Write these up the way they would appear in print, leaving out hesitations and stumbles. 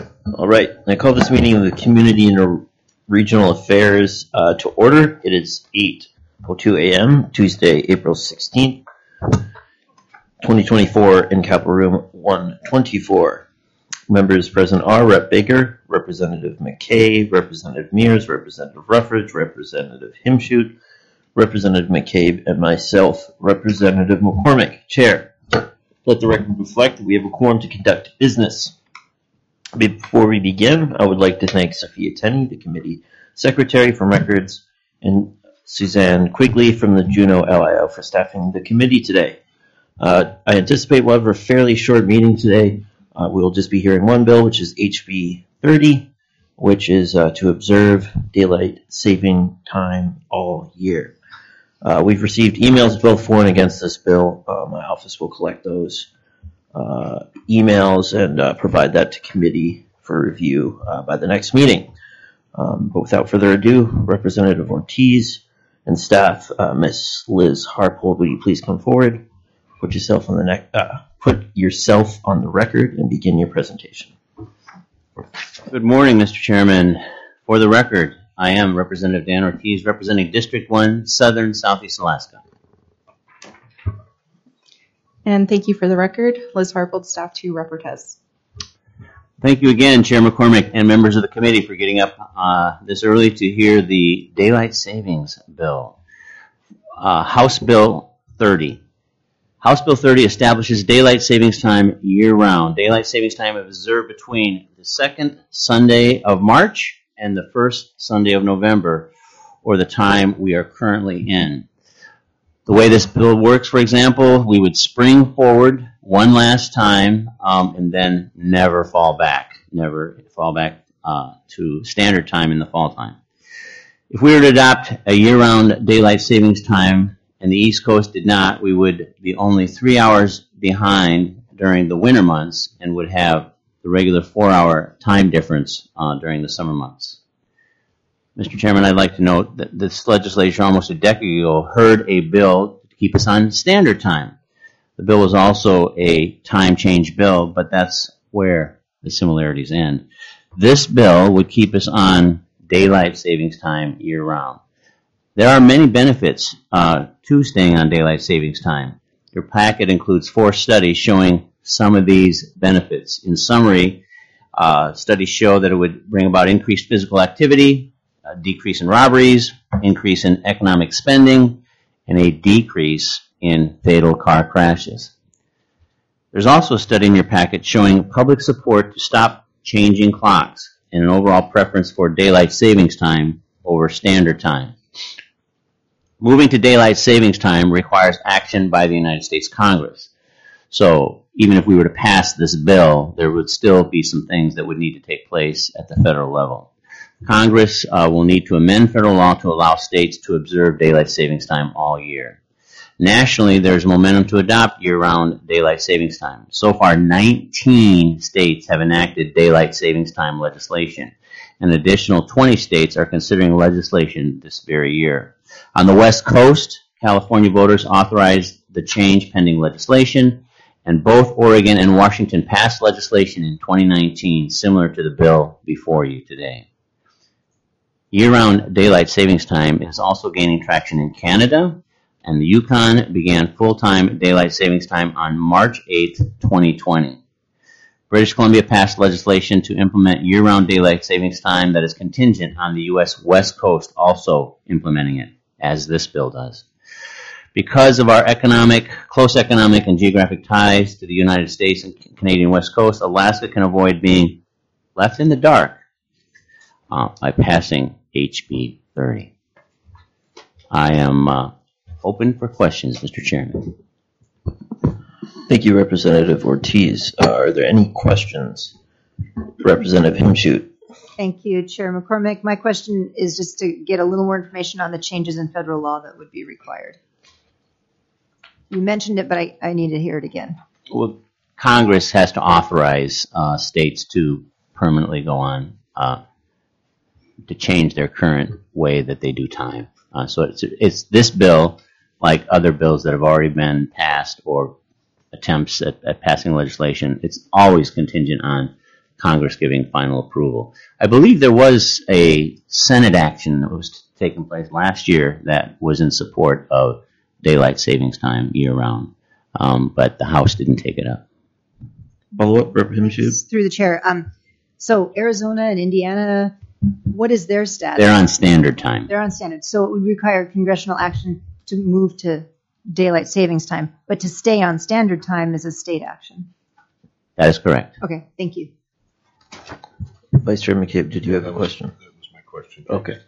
All right, I call this meeting of the Community and Regional Affairs to order. It is 8:02 a.m., Tuesday, April 16th, 2024, in Capitol Room 124. Members present are Rep. Baker, Representative McKay, Representative Mears, Representative Ruffridge, Representative Himshoot, Representative McCabe, and myself, Representative McCormick, Chair. Let the record reflect that we have a quorum to conduct business. Before we begin, I would like to thank Sophia Tenney, the committee secretary, from records, and Suzanne Quigley from the Juneau LIO for staffing the committee today. I anticipate we'll have a fairly short meeting today. We will just be hearing one bill, which is HB 30, which is to observe daylight saving time all year. We've received emails both for and against this bill. My office will collect those emails and provide that to committee for review by the next meeting. But without further ado, Representative Ortiz and staff, Ms. Liz Harpold, would you please come forward, put yourself on the record, and begin your presentation. Good morning, Mr. Chairman. For the record, I am Representative Dan Ortiz, representing District 1, Southern Southeast Alaska. And thank you for the record, Liz Harpold, Staff 2, Rep. Ortiz. Thank you again, Chair McCormick and members of the committee, for getting up this early to hear the Daylight Savings Bill. House Bill 30. House Bill 30 establishes daylight savings time year-round. Daylight savings time is observed between the second Sunday of March and the first Sunday of November, or the time we are currently in. The way this bill works, for example, we would spring forward one last time and then never fall back to standard time in the fall time. If we were to adopt a year-round daylight savings time and the East Coast did not, we would be only 3 hours behind during the winter months and would have the regular 4-hour time difference during the summer months. Mr. Chairman, I'd like to note that this legislature almost a decade ago heard a bill to keep us on standard time. The bill was also a time change bill, but that's where the similarities end. This bill would keep us on daylight savings time year-round. There are many benefits to staying on daylight savings time. Your packet includes 4 studies showing some of these benefits. In summary, studies show that it would bring about increased physical activity, a decrease in robberies, increase in economic spending, and a decrease in fatal car crashes. There's also a study in your packet showing public support to stop changing clocks and an overall preference for daylight savings time over standard time. Moving to daylight savings time requires action by the United States Congress. So even if we were to pass this bill, there would still be some things that would need to take place at the federal level. Congress will need to amend federal law to allow states to observe daylight savings time all year. Nationally, there's momentum to adopt year-round daylight savings time. So far, 19 states have enacted daylight savings time legislation. An additional 20 states are considering legislation this very year. On the West Coast, California voters authorized the change pending legislation, and both Oregon and Washington passed legislation in 2019 similar to the bill before you today. Year-round daylight savings time is also gaining traction in Canada, and the Yukon began full-time daylight savings time on March 8, 2020. British Columbia passed legislation to implement year-round daylight savings time that is contingent on the U.S. West Coast also implementing it, as this bill does. Because of our close economic and geographic ties to the United States and Canadian West Coast, Alaska can avoid being left in the dark by passing HB 30. I am open for questions, Mr. Chairman. Thank you, Representative Ortiz. Are there any questions? Representative Himshoot. Thank you, Chair McCormick. My question is just to get a little more information on the changes in federal law that would be required. You mentioned it, but I need to hear it again. Well, Congress has to authorize states to permanently go on to change their current way that they do time. So it's this bill, like other bills that have already been passed or attempts at passing legislation, it's always contingent on Congress giving final approval. I believe there was a Senate action that was taking place last year that was in support of daylight savings time year-round, but the House didn't take it up. Follow-up, Rep. Himschoot? Through the chair. So Arizona and Indiana, what is their status? They're on standard time. They're on standard. So it would require congressional action to move to daylight savings time, but to stay on standard time is a state action. That is correct. Okay, thank you. Vice Chair McCabe, did you have a question? That was my question. Okay.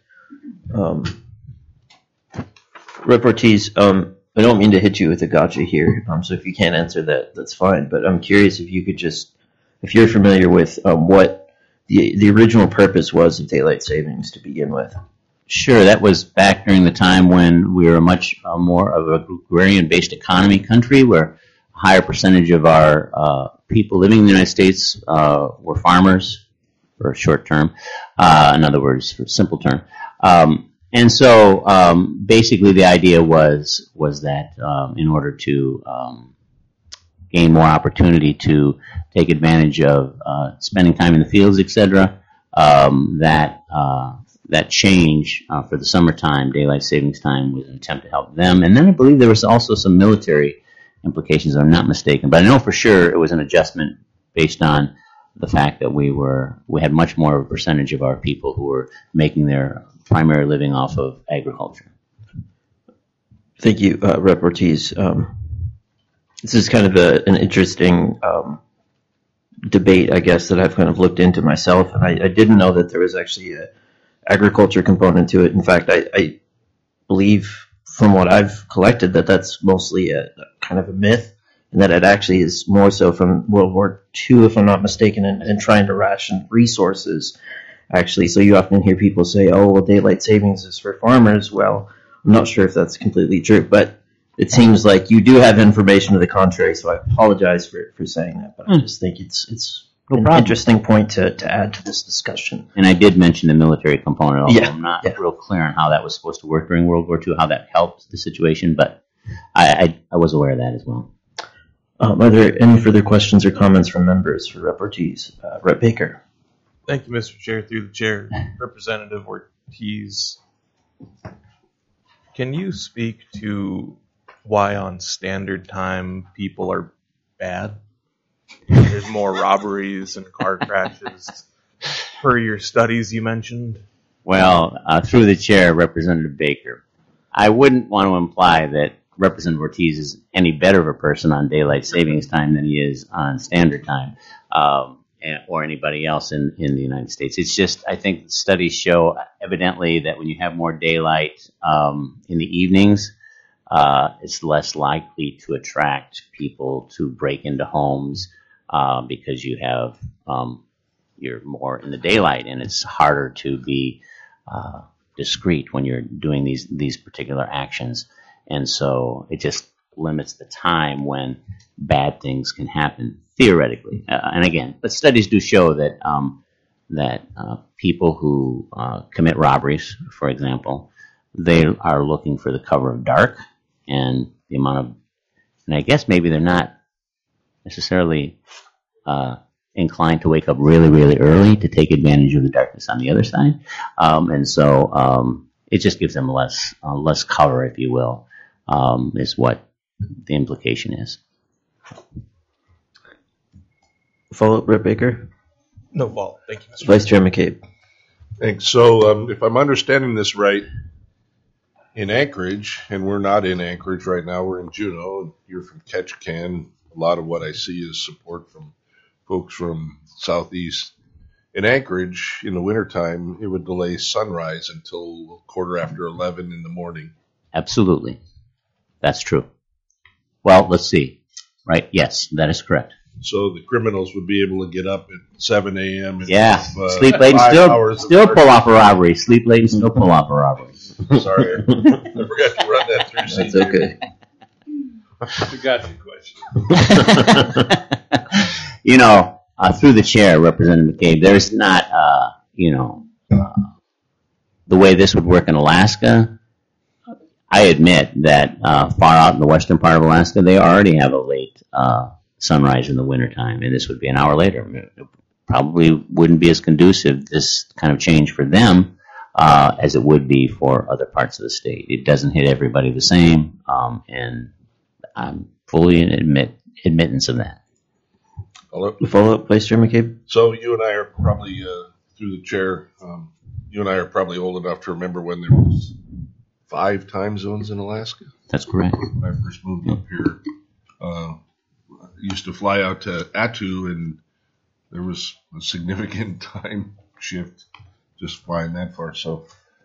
Rep. Ortiz, I don't mean to hit you with a gotcha here, so if you can't answer that, that's fine. But I'm curious if you could just, if you're familiar with what the original purpose was of daylight savings to begin with. Sure, that was back during the time when we were a much more of a agrarian-based economy country, where a higher percentage of our people living in the United States were farmers, for short term. In other words, for simple term. And so basically the idea was that in order to gain more opportunity to take advantage of spending time in the fields, etc., that change for the summertime, daylight savings time, was an attempt to help them. And then I believe there was also some military implications, if I'm not mistaken. But I know for sure it was an adjustment based on the fact that we had much more of a percentage of our people who were making their primary living off of agriculture. Thank you, Rep. Ortiz. This is kind of an interesting debate, I guess, that I've kind of looked into myself, and I didn't know that there was actually an agriculture component to it. In fact, I believe from what I've collected that that's mostly a kind of a myth, and that it actually is more so from World War II, if I'm not mistaken, and trying to ration resources, actually. So you often hear people say, oh, well, daylight savings is for farmers. Well, I'm not sure if that's completely true, but it seems like you do have information to the contrary, so I apologize for saying that, but I just think it's an interesting point to add to this discussion. And I did mention the military component, although Yeah, I'm not yeah. real clear on how that was supposed to work during World War II, how that helped the situation, but I was aware of that as well. Are there any further questions or comments from members for Rep. Ortiz? Rep. Baker. Thank you, Mr. Chair. Through the chair, Representative Ortiz, can you speak to why on standard time people are bad? There's more robberies and car crashes per your studies you mentioned. Well, through the chair, Representative Baker, I wouldn't want to imply that Representative Ortiz is any better of a person on daylight savings time than he is on standard time, or anybody else in the United States. It's just, I think studies show evidently that when you have more daylight in the evenings, it's less likely to attract people to break into homes because you have you're more in the daylight, and it's harder to be discreet when you're doing these particular actions. And so it just limits the time when bad things can happen, theoretically. And again, but studies do show that people who commit robberies, for example, they are looking for the cover of dark, and the amount of, and I guess maybe they're not necessarily inclined to wake up really, really early to take advantage of the darkness on the other side. And so it just gives them less cover, if you will. Is what the implication is. Follow-up, Rep. Baker? No fault. Thank you, Mr. Vice Chair McCabe. Thanks. So if I'm understanding this right, in Anchorage, and we're not in Anchorage right now, we're in Juneau, and you're from Ketchikan. A lot of what I see is support from folks from Southeast. In Anchorage, in the wintertime, it would delay sunrise until 11:15 in the morning. Absolutely. That's true. Well, let's see. Right? Yes, that is correct. So the criminals would be able to get up at 7 a.m. and Yeah. have, Sleep late and 5 still hours of pull off a robbery. Sleep late and still pull off a robbery. Sorry, I forgot to run that through. That's okay. I got your question. Through the chair, Representative McCabe, there's not, the way this would work in Alaska. I admit that far out in the western part of Alaska, they already have a late sunrise in the wintertime, and this would be an hour later, probably wouldn't be as conducive, this kind of change for them, as it would be for other parts of the state. It doesn't hit everybody the same, and I'm fully in admittance of that. Follow-up, Vice Chair McCabe? So you and I are probably, through the chair, you and I are probably old enough to remember when there was 5 time zones in Alaska. That's correct. When I first moved up here, I used to fly out to Attu, and there was a significant time shift just flying that far. So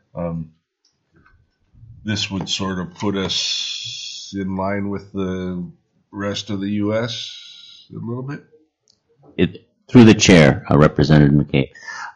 this would sort of put us in line with the rest of the U.S. a little bit. Through the chair, Representative McKay,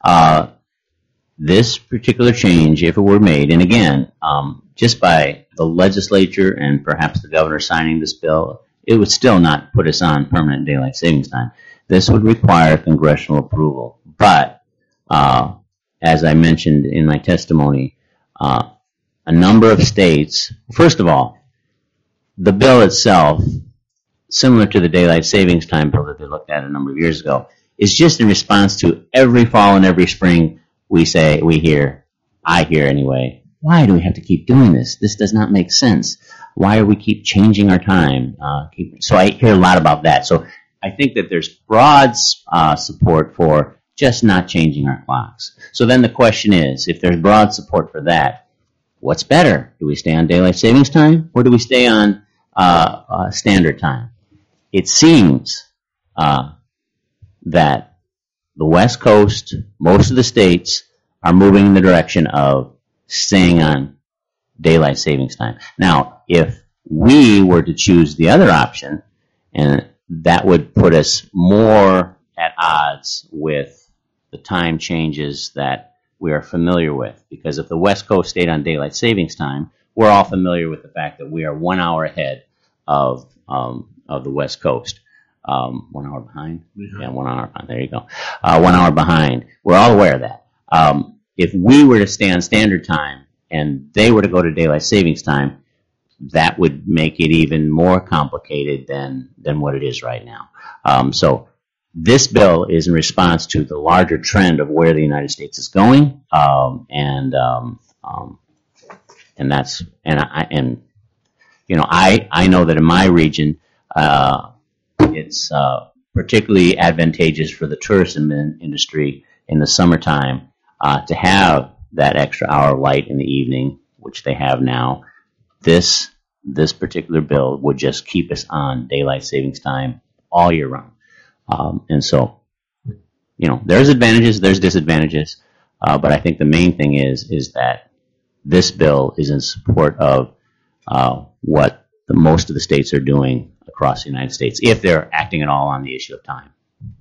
this particular change, if it were made, and again, just by the legislature and perhaps the governor signing this bill, it would still not put us on permanent daylight savings time. This would require congressional approval. But as I mentioned in my testimony, a number of states, first of all, the bill itself, similar to the daylight savings time bill that they looked at a number of years ago, is just in response to every fall and every spring I hear anyway, why do we have to keep doing this? This does not make sense. Why do we keep changing our time? So I hear a lot about that. So I think that there's broad support for just not changing our clocks. So then the question is, if there's broad support for that, what's better? Do we stay on daylight savings time, or do we stay on standard time? It seems that the West Coast, most of the states, are moving in the direction of staying on daylight savings time. Now, if we were to choose the other option, and that would put us more at odds with the time changes that we are familiar with. Because if the West Coast stayed on daylight savings time, we're all familiar with the fact that we are 1 hour ahead of the West Coast. 1 hour behind? Yeah, 1 hour behind. There you go. 1 hour behind. We're all aware of that. If we were to stay on standard time and they were to go to daylight savings time, that would make it even more complicated than what it is right now. So this bill is in response to the larger trend of where the United States is going, and that's I know that in my region, it's particularly advantageous for the tourism industry in the summertime to have that extra hour of light in the evening, which they have now. This particular bill would just keep us on daylight savings time all year round. And so, there's advantages, there's disadvantages, but I think the main thing is that this bill is in support of what most of the states are doing across the United States, if they're acting at all on the issue of time.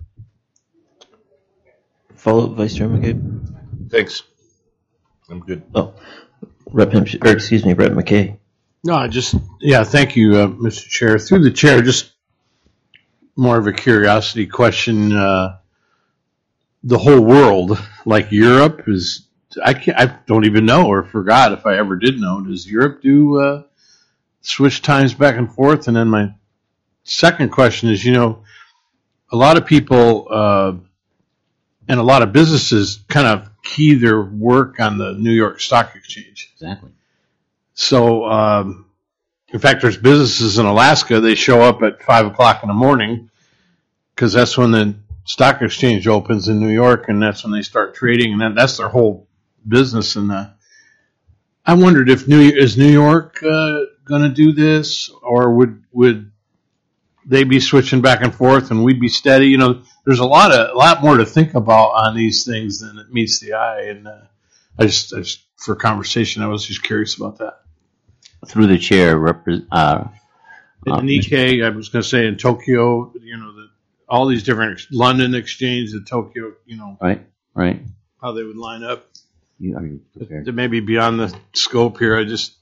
Follow-up, Vice Chair McCabe? Thanks. I'm good. Oh, Rep. McKay. No, thank you, Mr. Chair. Through the chair, just more of a curiosity question. The whole world, like Europe, I don't even know or forgot if I ever did know. Does Europe do switch times back and forth? And then my second question is, a lot of people and a lot of businesses kind of key their work on the New York Stock Exchange. Exactly. So, in fact, there's businesses in Alaska, they show up at 5 o'clock in the morning because that's when the stock exchange opens in New York, and that's when they start trading, and that's their whole business. And I wondered if New York going to do this, or would they be switching back and forth and we'd be steady? There's a lot more to think about on these things than it meets the eye. And I just for conversation, I was just curious about that. Through the chair, in Nikkei, I was going to say in Tokyo, all these different London exchange, the Tokyo, right, how they would line up. Are you prepared? It may be beyond the scope here.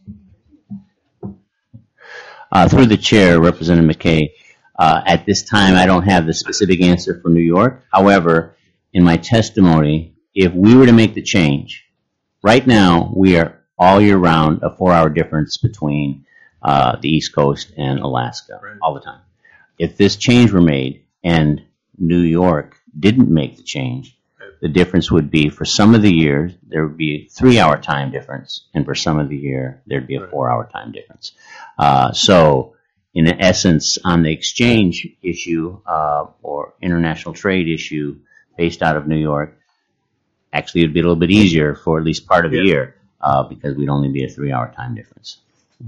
Through the chair, Representative McKay, at this time, I don't have the specific answer for New York. However, in my testimony, if we were to make the change, right now we are all year round a 4-hour difference between the East Coast and Alaska, right, all the time. If this change were made and New York didn't make the change, the difference would be for some of the year, there would be a 3-hour time difference, and for some of the year, there'd be a 4-hour time difference. So, in essence, on the exchange issue or international trade issue based out of New York, actually it'd be a little bit easier for at least part of the year because we'd only be a 3-hour time difference.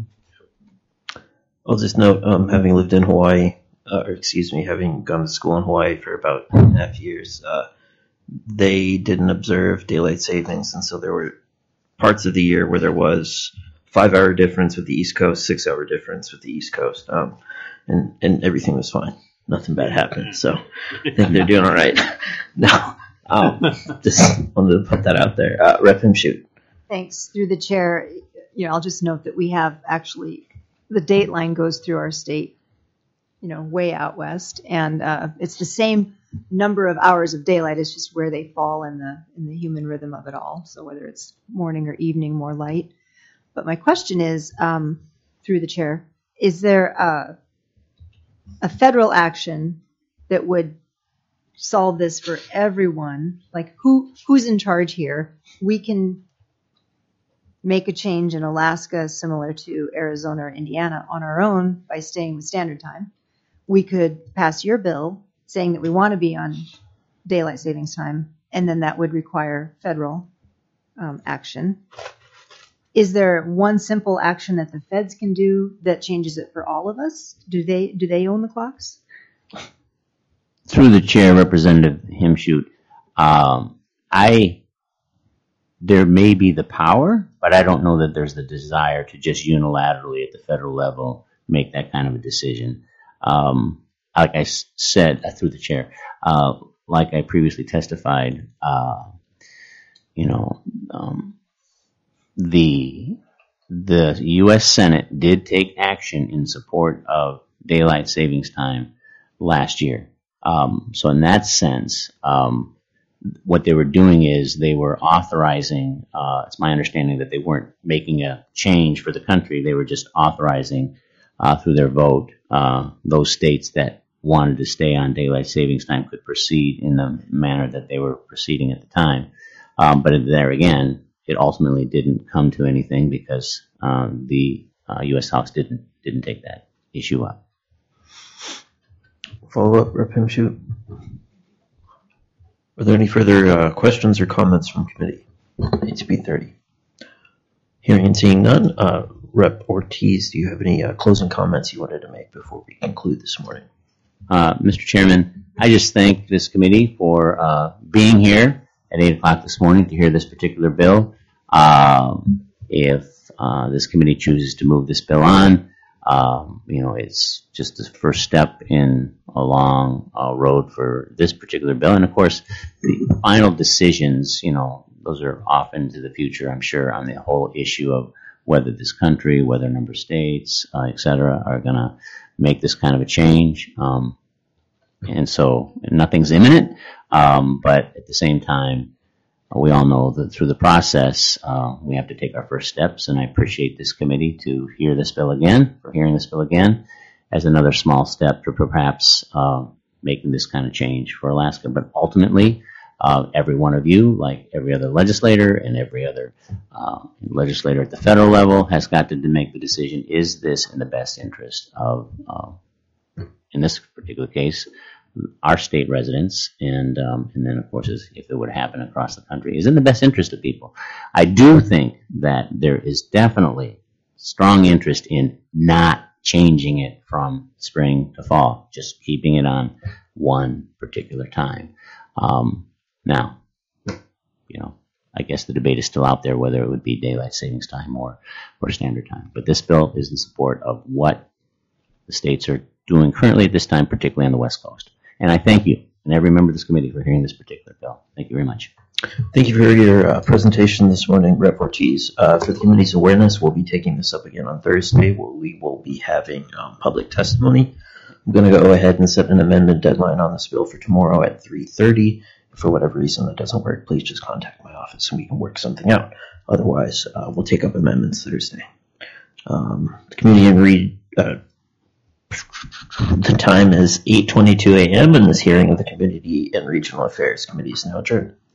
I'll just note, having lived in Hawaii, having gone to school in Hawaii for about 2.5 years, they didn't observe daylight savings, and so there were parts of the year where there was 5-hour difference with the East Coast, 6-hour difference with the East Coast, and everything was fine. Nothing bad happened, so I think they're doing all right. No, just wanted to put that out there. Rep. Himschoot. Thanks. Through the chair, I'll just note that we have actually, the date line goes through our state, way out west, and it's the same number of hours of daylight. It's just where they fall in the human rhythm of it all. So whether it's morning or evening, more light. But my question is, through the chair, is there a federal action that would solve this for everyone? Like who's in charge here? We can make a change in Alaska similar to Arizona or Indiana on our own by staying with standard time. We could pass your bill saying that we want to be on daylight savings time, and then that would require federal action. Is there one simple action that the feds can do that changes it for all of us? Do they own the clocks? Through the chair, Representative Himschoot, there may be the power, but I don't know that there's the desire to just unilaterally at the federal level make that kind of a decision. Like I said, through the chair, like I previously testified, the U.S. Senate did take action in support of daylight savings time last year. So in that sense, what they were doing is they were authorizing, it's my understanding that they weren't making a change for the country, they were just authorizing through their vote, those states that wanted to stay on daylight savings time could proceed in the manner that they were proceeding at the time. But there again, it ultimately didn't come to anything because the U.S. House didn't take that issue up. Follow up, Rep. Himschoot. Are there any further questions or comments from committee? HB 30. Hearing and seeing none, Rep. Ortiz, do you have any closing comments you wanted to make before we conclude this morning? Mr. Chairman, I just thank this committee for being here at 8 o'clock this morning to hear this particular bill. If this committee chooses to move this bill on, it's just the first step in a long road for this particular bill. And of course, the final decisions, those are off into the future, I'm sure, on the whole issue of whether this country, whether member states, et cetera, are going to make this kind of a change. And so nothing's imminent, but at the same time, we all know that through the process, we have to take our first steps, and I appreciate this committee for hearing this bill again, as another small step to perhaps making this kind of change for Alaska. But ultimately, every one of you, like every other legislator and every other legislator at the federal level, has got to make the decision, is this in the best interest of, in this particular case, our state residents, and then, of course, if it would happen across the country, is in the best interest of people. I do think that there is definitely strong interest in not changing it from spring to fall, just keeping it on one particular time. Now, I guess the debate is still out there whether it would be daylight savings time or standard time. But this bill is in support of what the states are doing currently at this time, particularly on the West Coast. And I thank you and every member of this committee for hearing this particular bill. Thank you very much. Thank you for your presentation this morning, Rep. Ortiz. For the committee's awareness, we'll be taking this up again on Thursday, where we will be having public testimony. I'm going to go ahead and set an amendment deadline on this bill for tomorrow at 3:30. If for whatever reason that doesn't work, please just contact my office and we can work something out. Otherwise, we'll take up amendments Thursday. The committee agreed The time is 8:22 a.m. and this hearing of the Community and Regional Affairs Committee is now adjourned.